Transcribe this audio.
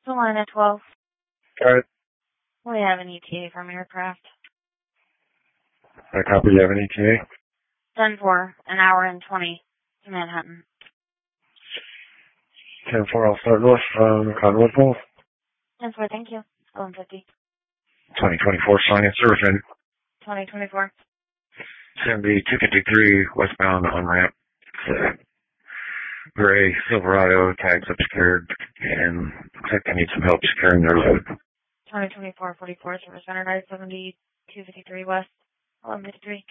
The line at 12. Alright. We have an ETA from aircraft. I copy. You have an ETA? 10-4, an hour and 20 to Manhattan. 10-4, I'll start north from Conwood Falls. 10-4, thank you. 1150. 2024, flying in service in. 2024. It's going to be 253 westbound on ramp. Gray Silverado, tags obscured, and looks like they need some help securing their load. 2024, 44, service center, 7253 west, 1153.